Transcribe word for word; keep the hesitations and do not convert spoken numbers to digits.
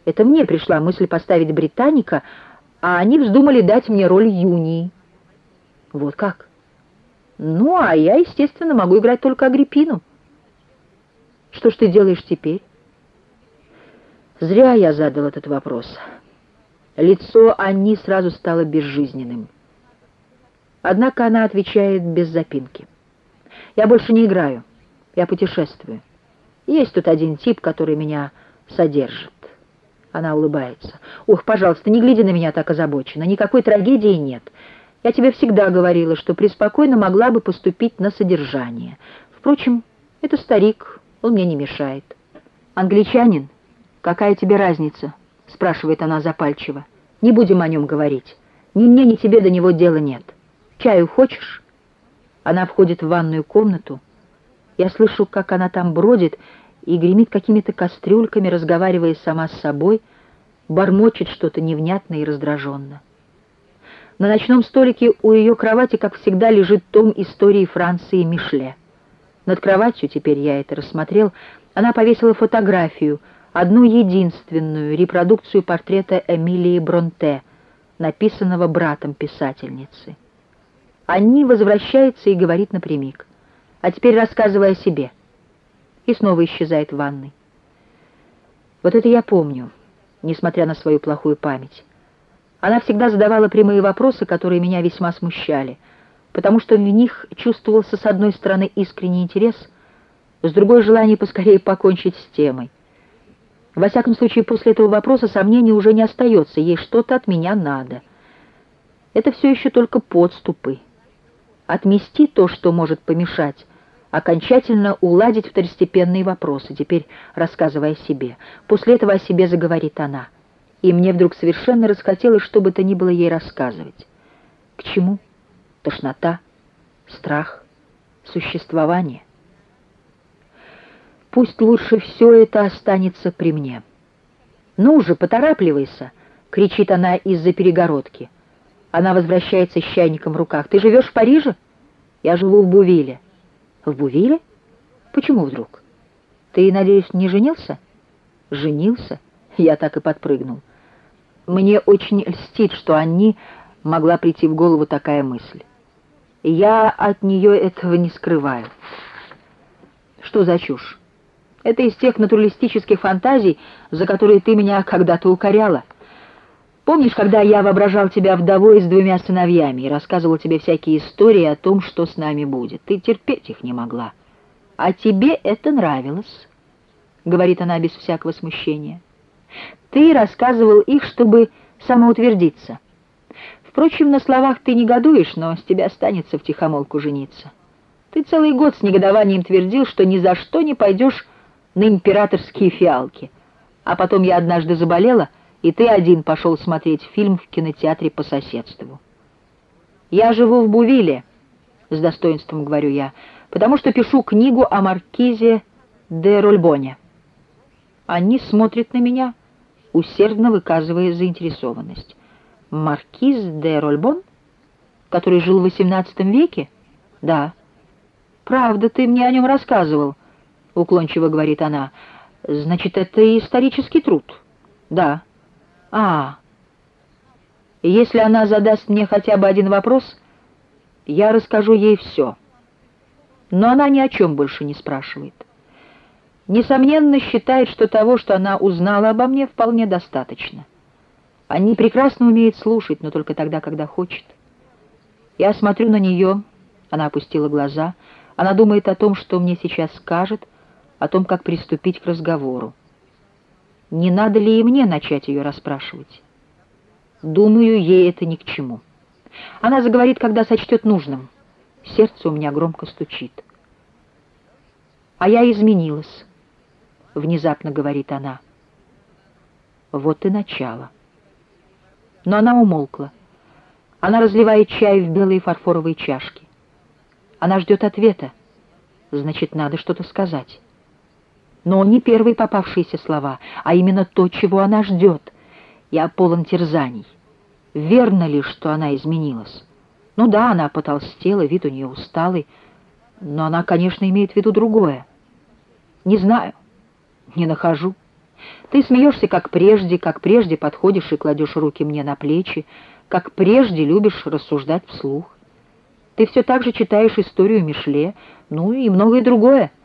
Это мне пришла мысль поставить Британика, а они вздумали дать мне роль Юнии. Вот как? Ну, а я, естественно, могу играть только Агриппину. Что ж ты делаешь теперь? Зря я задал этот вопрос. Лицо Анни сразу стало безжизненным. Однако она отвечает без запинки. Я больше не играю, я путешествую. Есть тут один тип, который меня содержит. Она улыбается. Ух, пожалуйста, не гляди на меня так озабоченно. Никакой трагедии нет. Я тебе всегда говорила, что преспокойно могла бы поступить на содержание. Впрочем, это старик, он мне не мешает. Англичанин? Какая тебе разница? Спрашивает она запальчиво. Не будем о нем говорить. Ни мне, ни тебе до него дела нет. Чаю хочешь? Она входит в ванную комнату. Я слышу, как она там бродит и гремит какими-то кастрюльками, разговаривая сама с собой, бормочет что-то невнятно и раздраженно. На ночном столике у ее кровати, как всегда, лежит том истории Франции Мишле. Над кроватью, теперь я это рассмотрел, она повесила фотографию, одну единственную репродукцию портрета Эмилии Бронте, написанного братом писательницы. Анни возвращается и говорит напрямик. А теперь рассказывай о себе. И снова исчезает в ванной. Вот это я помню, несмотря на свою плохую память. Она всегда задавала прямые вопросы, которые меня весьма смущали, потому что в них чувствовался с одной стороны искренний интерес, с другой — желание поскорее покончить с темой. Во всяком случае, после этого вопроса сомнений уже не остается, ей что-то от меня надо. Это все еще только подступы. Отмести то, что может помешать, окончательно уладить второстепенные вопросы, теперь рассказывая о себе. После этого о себе заговорит она. И мне вдруг совершенно расхотелось, что бы то ни было ей рассказывать. К чему? Тошнота, страх, существование. Пусть лучше все это останется при мне. «Ну же, поторапливайся!» — кричит она из-за перегородки. Она возвращается с чайником в руках. «Ты живешь в Париже?» «Я живу в Бувиле». «В Бувиле? Почему вдруг? Ты, надеюсь, не женился?» «Женился?» Я так и подпрыгнул. Мне очень льстит, что Анни могла прийти в голову такая мысль. Я от нее этого не скрываю. Что за чушь? Это из тех натуралистических фантазий, за которые ты меня когда-то укоряла. Помнишь, когда я воображал тебя вдовой с двумя сыновьями и рассказывал тебе всякие истории о том, что с нами будет? Ты терпеть их не могла. А тебе это нравилось, — говорит она без всякого смущения. Ты рассказывал их, чтобы самоутвердиться. Впрочем, на словах ты негодуешь, но с тебя останется втихомолку жениться. Ты целый год с негодованием твердил, что ни за что не пойдешь на императорские фиалки. А потом я однажды заболела, и ты один пошел смотреть фильм в кинотеатре по соседству. Я живу в Бувиле, с достоинством говорю я, потому что пишу книгу о маркизе де Рольбоне. Они смотрят на меня, усердно выказывая заинтересованность. Маркиз де Рольбон, который жил в восемнадцатом веке? Да. Правда, ты мне о нем рассказывал, уклончиво говорит она. Значит, это исторический труд? Да. А, если она задаст мне хотя бы один вопрос, я расскажу ей все. Но она ни о чем больше не спрашивает. Несомненно, считает, что того, что она узнала обо мне, вполне достаточно. Они прекрасно умеют слушать, но только тогда, когда хочет. Я смотрю на нее, она опустила глаза, она думает о том, что мне сейчас скажет, о том, как приступить к разговору. Не надо ли и мне начать ее расспрашивать? Думаю, ей это ни к чему. Она заговорит, когда сочтет нужным. Сердце у меня громко стучит. А я изменилась, внезапно говорит она. Вот и начало. Но она умолкла. Она разливает чай в белые фарфоровые чашки. Она ждет ответа. Значит, надо что-то сказать. Но не первые попавшиеся слова, а именно то, чего она ждет. Я полон терзаний. Верно ли, что она изменилась? Ну да, она потолстела, вид у нее усталый, но она, конечно, имеет в виду другое. Не знаю, не нахожу. Ты смеешься, как прежде, как прежде подходишь и кладешь руки мне на плечи, как прежде любишь рассуждать вслух. Ты все так же читаешь историю Мишле, ну и многое другое.